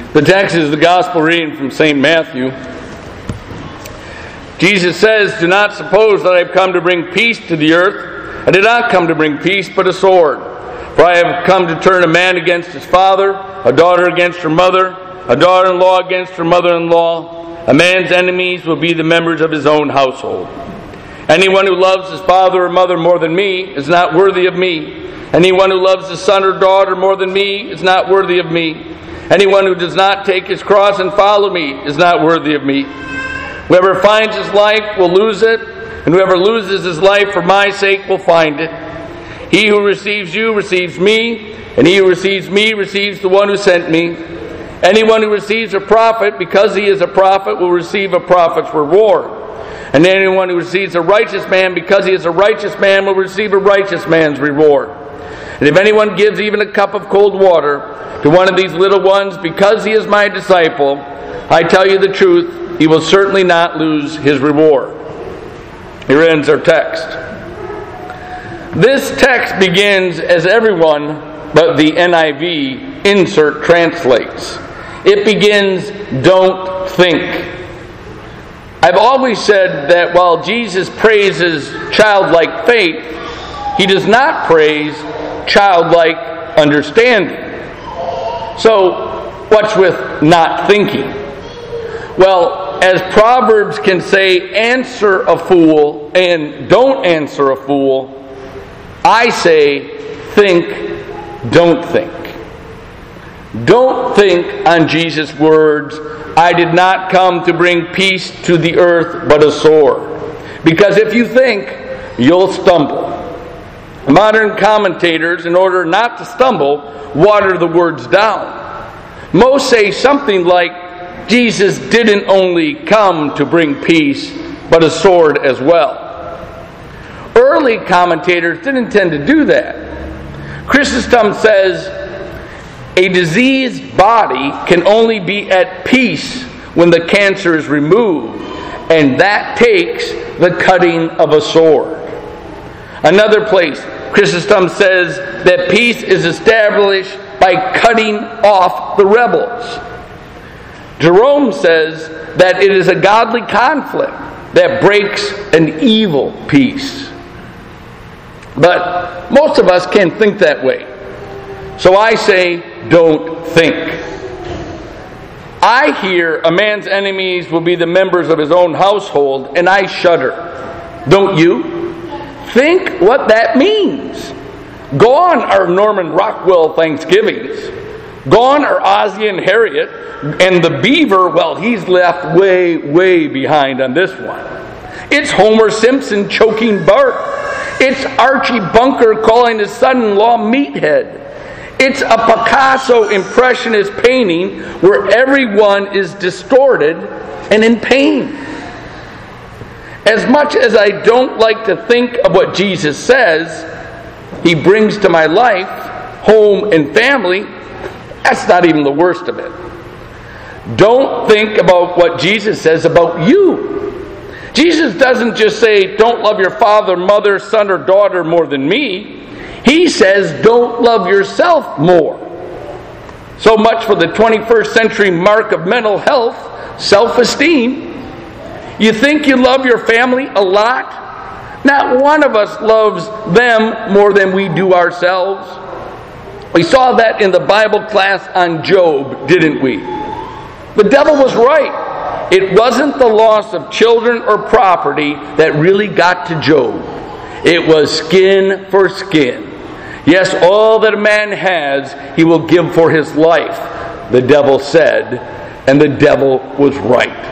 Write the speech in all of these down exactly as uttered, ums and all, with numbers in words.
The text is the gospel reading from Saint Matthew. Jesus says, "Do not suppose that I have come to bring peace to the earth. I did not come to bring peace, but a sword. For I have come to turn a man against his father, a daughter against her mother, a daughter-in-law against her mother-in-law. A man's enemies will be the members of his own household. Anyone who loves his father or mother more than me is not worthy of me. Anyone who loves his son or daughter more than me is not worthy of me. Anyone who does not take his cross and follow me is not worthy of me. Whoever finds his life will lose it, and whoever loses his life for my sake will find it. He who receives you receives me, and he who receives me receives the one who sent me. Anyone who receives a prophet because he is a prophet will receive a prophet's reward. And anyone who receives a righteous man because he is a righteous man will receive a righteous man's reward. And if anyone gives even a cup of cold water to one of these little ones because he is my disciple, I tell you the truth, he will certainly not lose his reward." Here ends our text. This text begins as everyone but the N I V insert translates. It begins, "Don't think." I've always said that while Jesus praises childlike faith, he does not praise childlike understanding. So, what's with not thinking? Well, as Proverbs can say, answer a fool and don't answer a fool, I say, think, don't think. Don't think on Jesus' words, "I did not come to bring peace to the earth, but a sword." Because if you think, you'll stumble. Modern commentators, in order not to stumble, water the words down. Most say something like, Jesus didn't only come to bring peace, but a sword as well. Early commentators didn't intend to do that. Chrysostom says, a diseased body can only be at peace when the cancer is removed, and that takes the cutting of a sword. Another place, Chrysostom says that peace is established by cutting off the rebels. Jerome says that it is a godly conflict that breaks an evil peace. But most of us can't think that way. So I say, don't think. I hear a man's enemies will be the members of his own household, and I shudder. Don't you? Think what that means. Gone are Norman Rockwell Thanksgivings. Gone are Ozzie and Harriet, and the beaver, well, he's left way, way behind on this one. It's Homer Simpson choking Bart. It's Archie Bunker calling his son-in-law meathead. It's a Picasso impressionist painting where everyone is distorted and in pain. As much as I don't like to think of what Jesus says he brings to my life, home and family, that's not even the worst of it. Don't think about what Jesus says about you. Jesus doesn't just say, don't love your father, mother, son, or daughter more than me. He says, don't love yourself more. So much for the twenty-first century mark of mental health, self-esteem. You think you love your family a lot? Not one of us loves them more than we do ourselves. We saw that in the Bible class on Job, didn't we? The devil was right. It wasn't the loss of children or property that really got to Job. It was skin for skin. Yes, all that a man has, he will give for his life, the devil said, and the devil was right.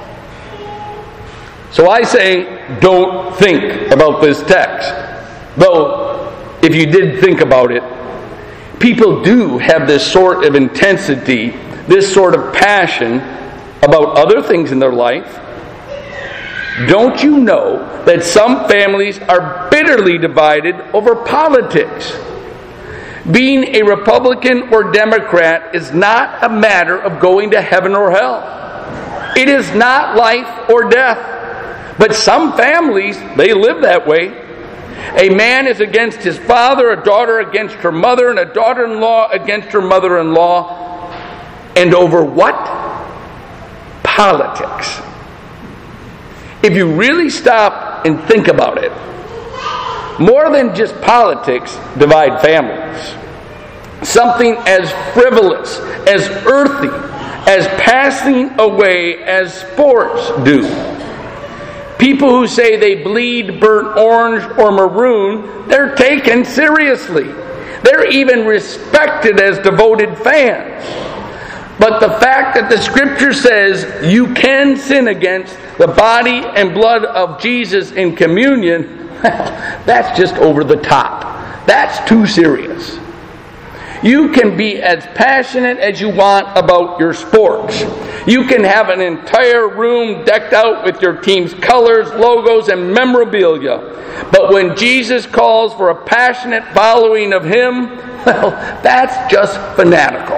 So I say, don't think about this text. Though, if you did think about it, people do have this sort of intensity, this sort of passion about other things in their life. Don't you know that some families are bitterly divided over politics? Being a Republican or Democrat is not a matter of going to heaven or hell. It is not life or death. But some families, they live that way. A man is against his father, a daughter against her mother, and a daughter-in-law against her mother-in-law. And over what? Politics. If you really stop and think about it, more than just politics divide families. Something as frivolous, as earthy, as passing away as sports do. People who say they bleed burnt orange or maroon, they're taken seriously. They're even respected as devoted fans. But the fact that the Scripture says you can sin against the body and blood of Jesus in communion, well, that's just over the top. That's too serious. You can be as passionate as you want about your sports. You can have an entire room decked out with your team's colors, logos, and memorabilia. But when Jesus calls for a passionate following of Him, well, that's just fanatical.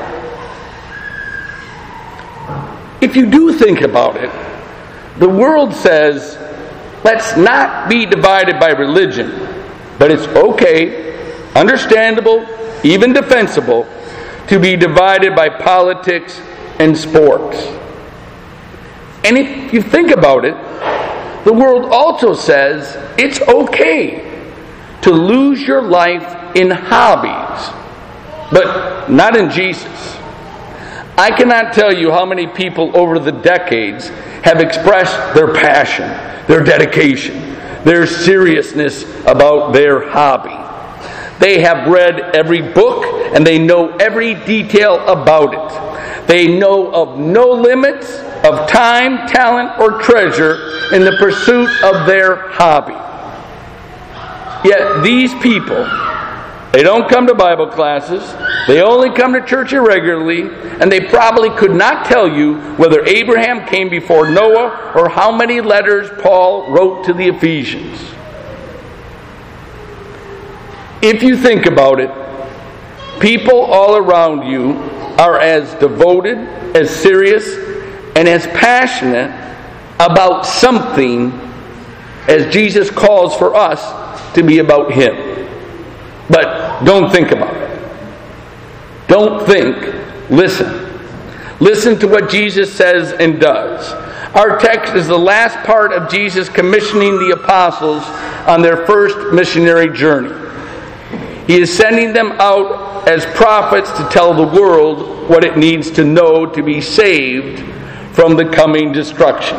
If you do think about it, the world says, let's not be divided by religion, but it's okay, understandable, even defensible, to be divided by politics and sports. And if you think about it, the world also says it's okay to lose your life in hobbies, but not in Jesus. I cannot tell you how many people over the decades have expressed their passion, their dedication, their seriousness about their hobby. They have read every book and they know every detail about it. They know of no limits of time, talent, or treasure in the pursuit of their hobby. Yet these people, they don't come to Bible classes, they only come to church irregularly, and they probably could not tell you whether Abraham came before Noah or how many letters Paul wrote to the Ephesians. If you think about it, people all around you are as devoted, as serious, and as passionate about something as Jesus calls for us to be about Him. But don't think about it. Don't think. Listen. Listen to what Jesus says and does. Our text is the last part of Jesus commissioning the apostles on their first missionary journey. He is sending them out as prophets to tell the world what it needs to know to be saved from the coming destruction.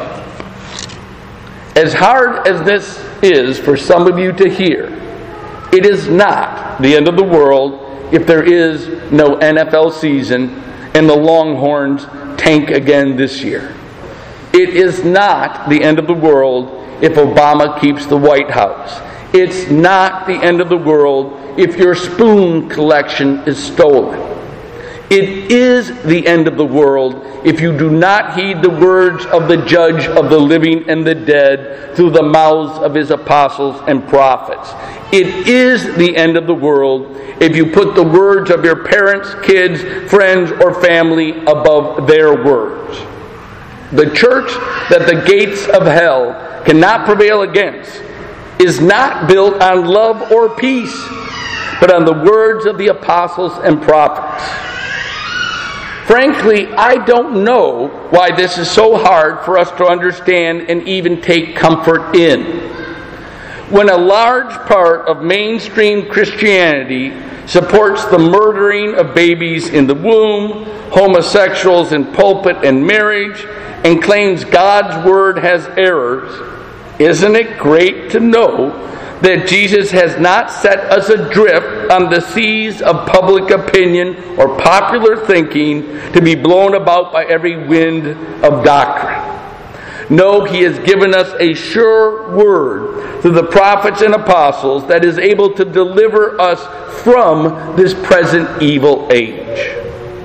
As hard as this is for some of you to hear, it is not the end of the world if there is no N F L season and the Longhorns tank again this year. It is not the end of the world if Obama keeps the White House. It's not the end of the world if your spoon collection is stolen. It is the end of the world if you do not heed the words of the judge of the living and the dead through the mouths of his apostles and prophets. It is the end of the world if you put the words of your parents, kids, friends, or family above their words. The church that the gates of hell cannot prevail against is not built on love or peace, but on the words of the apostles and prophets. Frankly, I don't know why this is so hard for us to understand and even take comfort in. When a large part of mainstream Christianity supports the murdering of babies in the womb, homosexuals in pulpit and marriage, and claims God's word has errors, isn't it great to know that Jesus has not set us adrift on the seas of public opinion or popular thinking to be blown about by every wind of doctrine? No, He has given us a sure word through the prophets and apostles that is able to deliver us from this present evil age.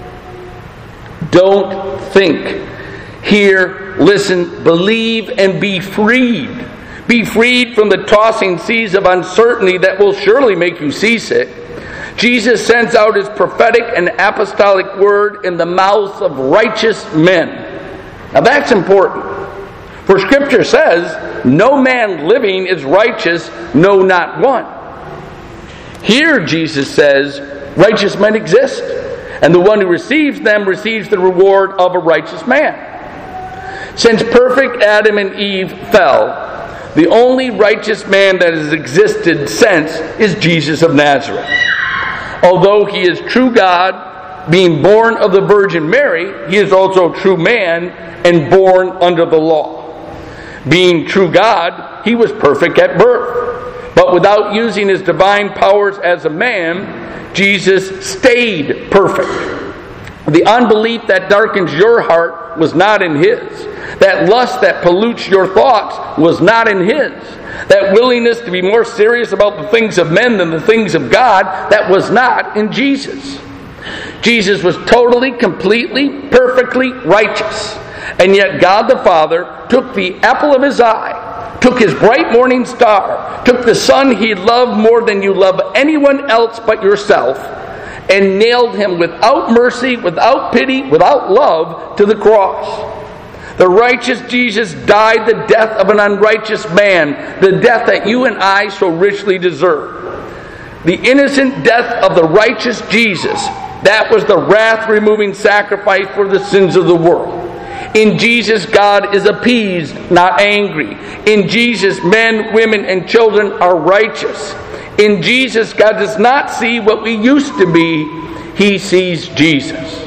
Don't think. Hear, listen, believe, and be freed. Be freed from the tossing seas of uncertainty that will surely make you seasick. Jesus sends out His prophetic and apostolic word in the mouths of righteous men. Now that's important. For Scripture says, no man living is righteous, no, not one. Here Jesus says, righteous men exist. and the one who receives them receives the reward of a righteous man. Since perfect Adam and Eve fell, the only righteous man that has existed since is Jesus of Nazareth. Although he is true God, being born of the Virgin Mary, he is also true man and born under the law. Being true God, he was perfect at birth. But without using his divine powers as a man, Jesus stayed perfect. The unbelief that darkens your heart was not in his. That lust that pollutes your thoughts was not in his. That willingness to be more serious about the things of men than the things of God, that was not in Jesus. Jesus was totally, completely, perfectly righteous. And yet God the Father took the apple of his eye, took his bright morning star, took the son he loved more than you love anyone else but yourself, and nailed him without mercy, without pity, without love to the cross. The righteous Jesus died the death of an unrighteous man, the death that you and I so richly deserve. The innocent death of the righteous Jesus, that was the wrath-removing sacrifice for the sins of the world. In Jesus, God is appeased, not angry. In Jesus, men, women, and children are righteous. In Jesus, God does not see what we used to be. He sees Jesus.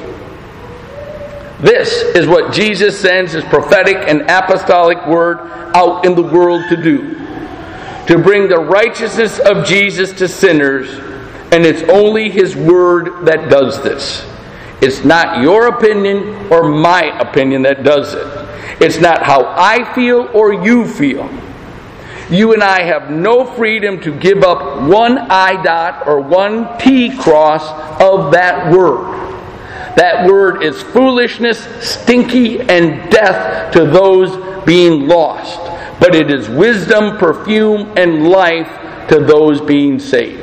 This is what Jesus sends his prophetic and apostolic word out in the world to do. To bring the righteousness of Jesus to sinners, and it's only his word that does this. It's not your opinion or my opinion that does it. It's not how I feel or you feel. You and I have no freedom to give up one I dot or one T cross of that word. That word is foolishness, stinky, and death to those being lost. But it is wisdom, perfume, and life to those being saved.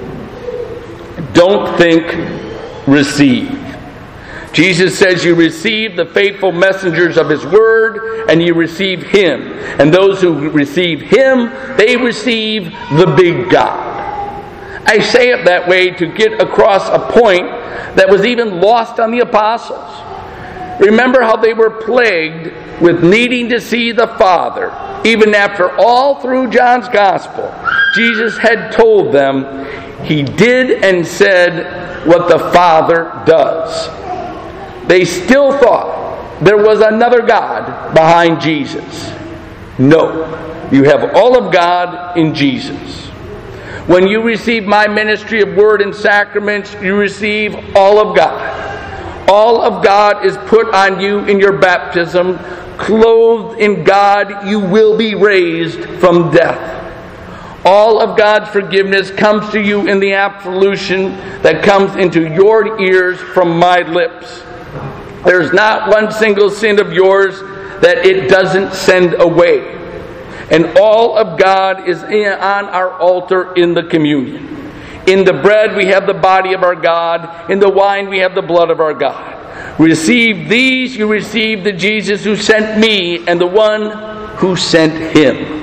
Don't think, receive. Jesus says you receive the faithful messengers of his word, and you receive him. And those who receive him, they receive the big God. I say it that way to get across a point that was even lost on the apostles. Remember how they were plagued with needing to see the Father. Even after all through John's Gospel, Jesus had told them he did and said what the Father does. They still thought there was another God behind Jesus. No, you have all of God in Jesus. When you receive my ministry of word and sacraments, you receive all of God. All of God is put on you in your baptism. Clothed in God, you will be raised from death. All of God's forgiveness comes to you in the absolution that comes into your ears from my lips. There's not one single sin of yours that it doesn't send away. And all of God is in, on our altar in the communion. In the bread we have the body of our God. In the wine we have the blood of our God. Receive these, you receive the Jesus who sent me and the one who sent him.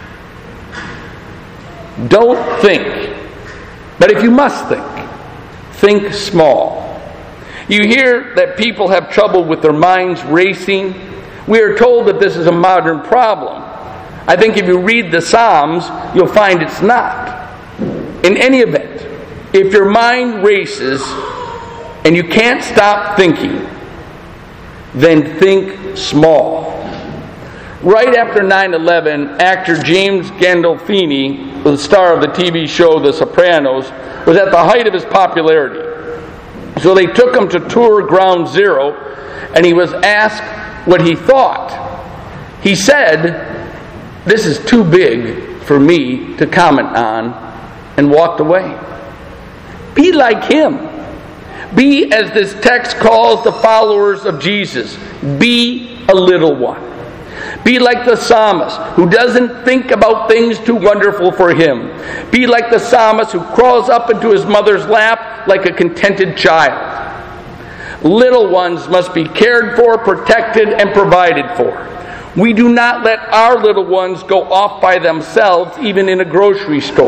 Don't think, but if you must think, think small. You hear that people have trouble with their minds racing. We are told that this is a modern problem. I think if you read the Psalms, you'll find it's not. In any event, if your mind races and you can't stop thinking, then think small. Right after nine eleven, actor James Gandolfini, the star of the T V show The Sopranos, was at the height of his popularity. So they took him to tour Ground Zero, and he was asked what he thought. He said, "This is too big for me to comment on," and walked away. Be like him. Be, as this text calls the followers of Jesus, be a little one. Be like the psalmist who doesn't think about things too wonderful for him. Be like the psalmist who crawls up into his mother's lap like a contented child. Little ones must be cared for, protected, and provided for. We do not let our little ones go off by themselves, even in a grocery store.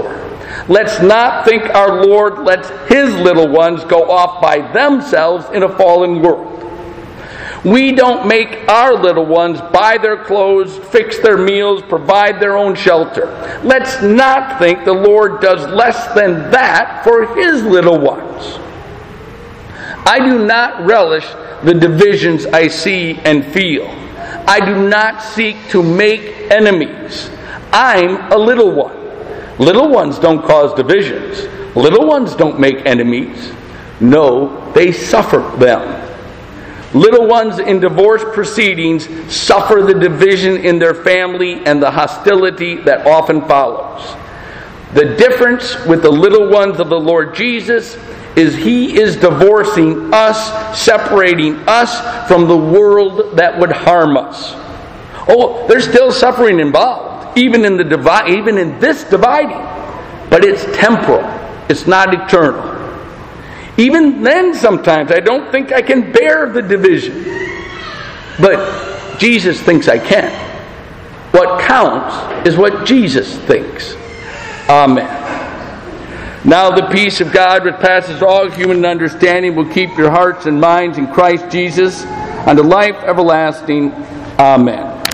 Let's not think our Lord lets His little ones go off by themselves in a fallen world. We don't make our little ones buy their clothes, fix their meals, provide their own shelter. Let's not think the Lord does less than that for His little ones. I do not relish the divisions I see and feel. I do not seek to make enemies. I'm a little one. Little ones don't cause divisions. Little ones don't make enemies. No, they suffer them. Little ones in divorce proceedings suffer the division in their family and the hostility that often follows. The difference with the little ones of the Lord Jesus is He is divorcing us, separating us from the world that would harm us. Oh, there's still suffering involved, even in the divi- even in this dividing, but it's temporal. It's not eternal. Even then, sometimes I don't think I can bear the division, but Jesus thinks I can. What counts is what Jesus thinks. Amen. Now the peace of God, which passes all human understanding, will keep your hearts and minds in Christ Jesus unto life everlasting. Amen.